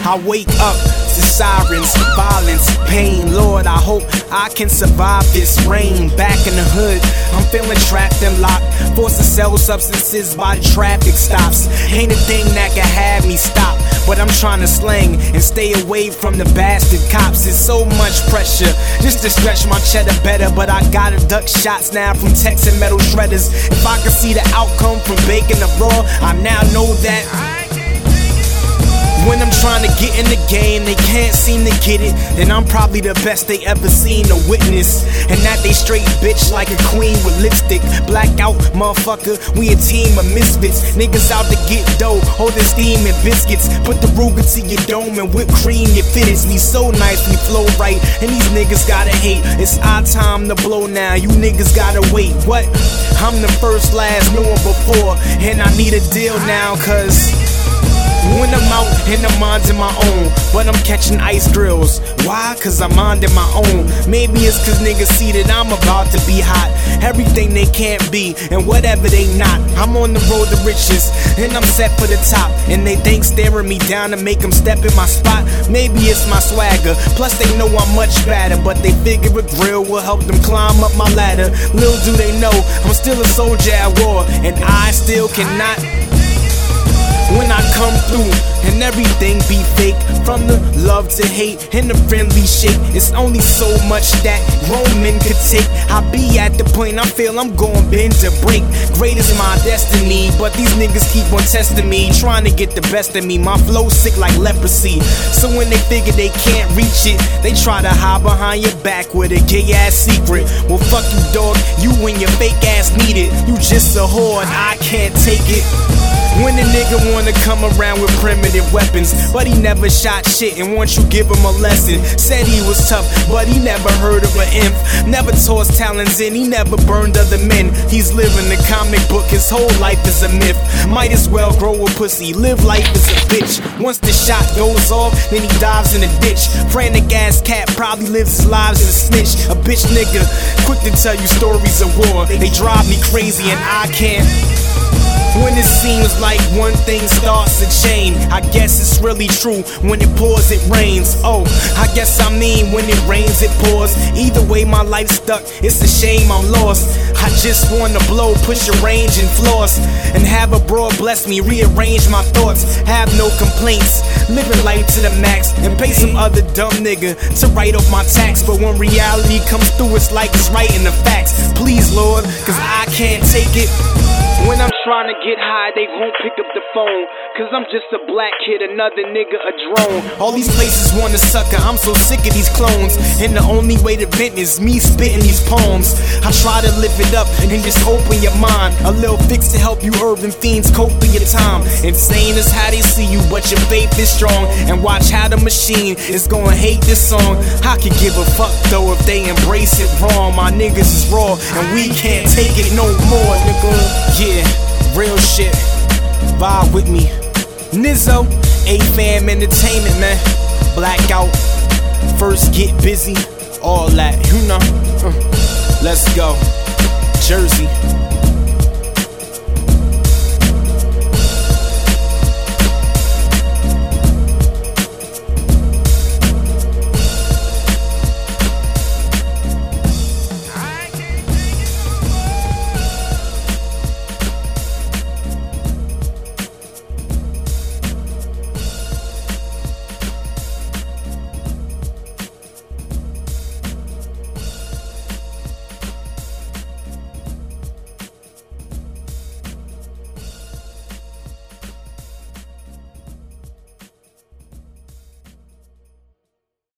I wake up to sirens, violence, pain. Lord, I hope I can survive this rain. Back in the hood, I'm feeling trapped and locked, forced to sell substances by the traffic stops. Ain't a thing that can have me stop, but I'm trying to slang and stay away from the bastard cops. It's so much pressure just to stretch my cheddar better, but I gotta duck shots now from Texan metal shredders. If I could see the outcome from baking the raw, I now know that when I'm trying to get in the game, they can't seem to get it, then I'm probably the best they ever seen to witness. And that they straight bitch like a queen with lipstick. Blackout, motherfucker, we a team of misfits. Niggas out to get dough, holding steam and biscuits. Put the Ruger to your dome and whipped cream your fitteds. We so nice, we flow right, and these niggas gotta hate. It's our time to blow now, you niggas gotta wait. What? I'm the first, last, no one before, and I need a deal now, cause when I'm out and I'm minding my own, but I'm catching ice grills. Why? Cause I'm minding my own. Maybe it's cause niggas see that I'm about to be hot. Everything they can't be and whatever they not. I'm on the road to riches and I'm set for the top, and they think staring me down to make them step in my spot. Maybe it's my swagger, plus they know I'm much better, but they figure a grill will help them climb up my ladder. Little do they know I'm still a soldier at war, and I still cannot. When I come through and everything be fake, from the love to hate and the friendly shake, it's only so much that grown men could take. I be at the point I feel I'm going bend to break. Great is my destiny, but these niggas keep on testing me, trying to get the best of me. My flow sick like leprosy, so when they figure they can't reach it, they try to hide behind your back with a gay ass secret. Well fuck you dog, you and your fake ass need it. You just a horde, I can't take it. When a nigga wanna come around with primitive weapons, but he never shot shit, and once you give him a lesson, said he was tough, but he never heard of an imp. Never tossed talons in, he never burned other men. He's living the comic book, his whole life is a myth. Might as well grow a pussy, live life as a bitch. Once the shot goes off, then he dives in a ditch. Frantic ass cat probably lives his lives as a snitch. A bitch nigga, quick to tell you stories of war. They drive me crazy and I can't. When it seems like one thing starts a chain, I guess it's really true. When it pours, it rains. Oh, I guess I mean when it rains, it pours. Either way, my life's stuck. It's a shame I'm lost. I just wanna blow, push a range and floss, and have a broad bless me, rearrange my thoughts. Have no complaints, living life to the max, and pay some other dumb nigga to write off my tax. But when reality comes through, it's like it's writing the facts. Please, Lord, cause I can't take it. When I'm trying to get high, they won't pick up the phone, cause I'm just a black kid, another nigga a drone. All these places want a sucker, I'm so sick of these clones, and the only way to vent is me spitting these poems. I try to live it up and just open your mind, a little fix to help you urban fiends cope with your time. Insane is how they see you, but your faith is strong, and watch how the machine is gonna hate this song. I could give a fuck though if they embrace it wrong. My niggas is raw and we can't take it no more, nigga. Yeah, real shit, vibe with me. Nizzo, A-Fam Entertainment, man. Blackout, first get busy, all that, you know. Let's go, Jersey.